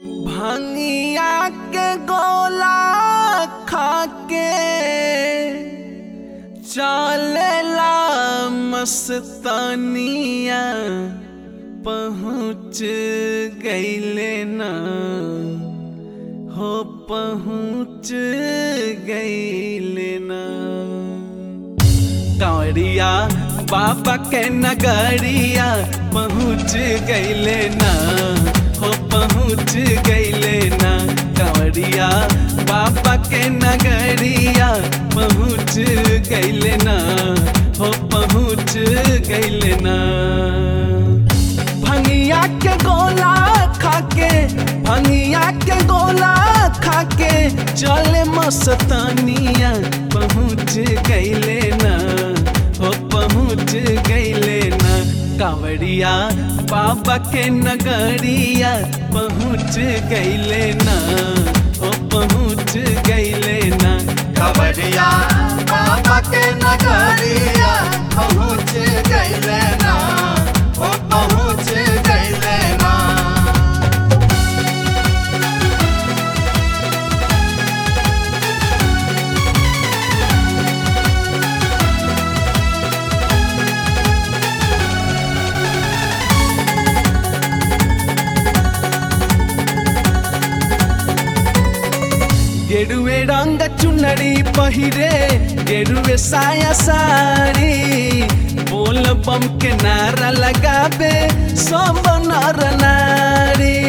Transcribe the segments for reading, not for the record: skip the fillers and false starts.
भंगिया के गोला खाके चलेला मस्तानिया पहुँच गईले ना हो पहुँच गईले ना। कांवरिया बाबा के नगरिया पहुँच गईले ना हो पहुँच गईले ना। कांवरिया बाबा के नगरिया पहुँच गईले ना हो पहुँच गईले ना। भंगिया के गोला खाके भंगिया के गोला खाके चले मस्तानिया पहुँच गईले ना हो पहुँच गईले ना। कांवरिया बाबा के नगरिया पहुँच गईले ना हो पहुँच गईले ना। कांवरिया बाबा के नगरिया पहुँच गईले ना हो पहुँच गईले ना। गेरुए रंग चुनरी पहिरे गेरुए साया सारी बोल बम के नारा लगाबे सब नर नारी।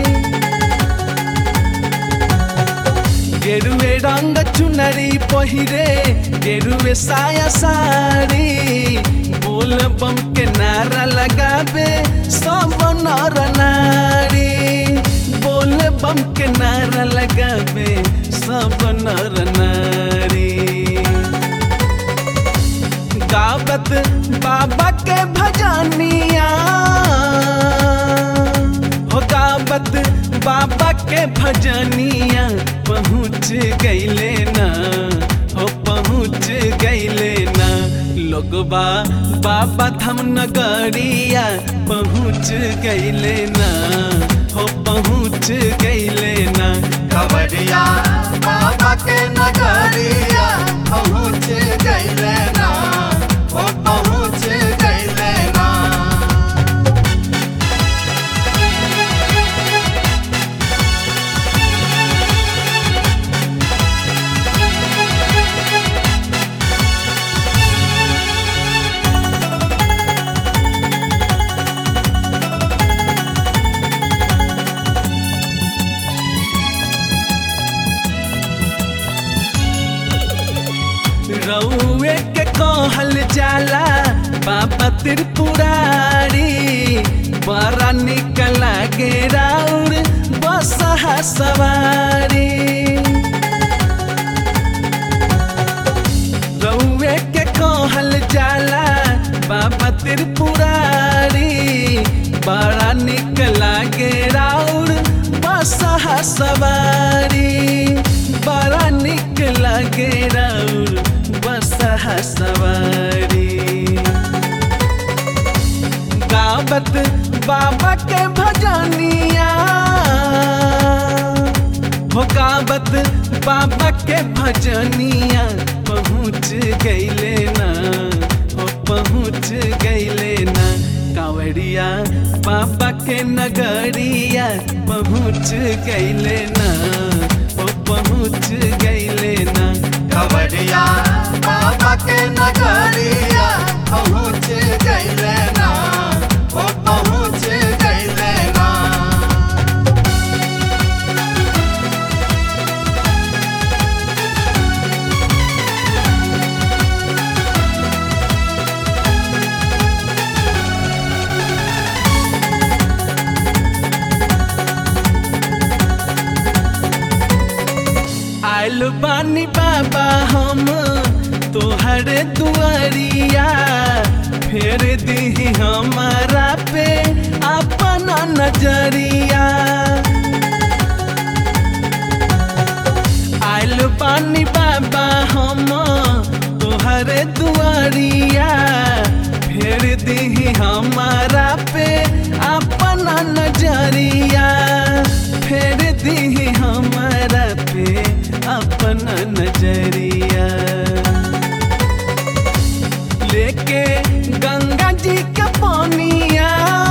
गेरुए रंग चुनरी पहिरे गेरुए साया सारी बोल बम के नारा लगाबे सब नर नारी। बोल बम के नारा लगाबे सब नर नारी। गावत बाबा के भजनिया हो गावत बाबा के भजनिया पहुँच गईले ना हो पहुँच गईले ना। लोगबा बाबा धाम नगरिया पहुँच गईले ना हो पहुँच गईले ना। कांवरिया बाबा के नगरिया पहुँच गईले ना हो पहुँच गईले ना। रउए के कहल जाला बाबा त्रिपुरारी बड़ा निक लागे राउर बसहा सवारी। रउए के कहल जाला बाबा त्रिपुरारी बड़ा निक लागे राउर बसहा सवारी। बड़ा निक लागे राउर बसहा सवारी। गावत बाबा के भजनिया हो गावत बाबा के भजनिया पहुँच गईले ना हो पहुँच गईले ना। कांवरिया बाबा के नगरिया पहुँच गईले ना हो पहुँच गईले ना। कांवरिया बाबा के नगरिया पहुँच गईले ना हो पहुँच गईले ना। आइल बानी बाबा हम तोहर दुआरिया फेर दी हमारा पे अपना नजरिया। आइल बानी बाबा हम तोहर दुआरिया फेर दी हमारा पे अपना नजरिया। फेर अपना नजरिया। लेके गंगा जी के पानिया,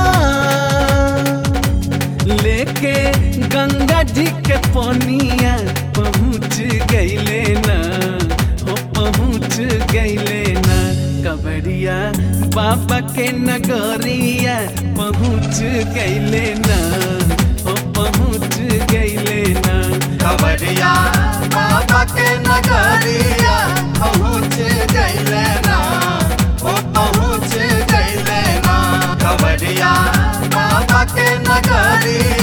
लेके गंगा जी के पानिया पहुँच गईले ना, हो पहुँच गईले ना। कवरिया बाबा के नगरिया पहुँच गईले ना, हो पहुँच गईले ना। खबरिया बाबा के नगरिया पहुँच गईले ना, ओ पहुँच गईले ना। खबरिया बाबा के नगरिया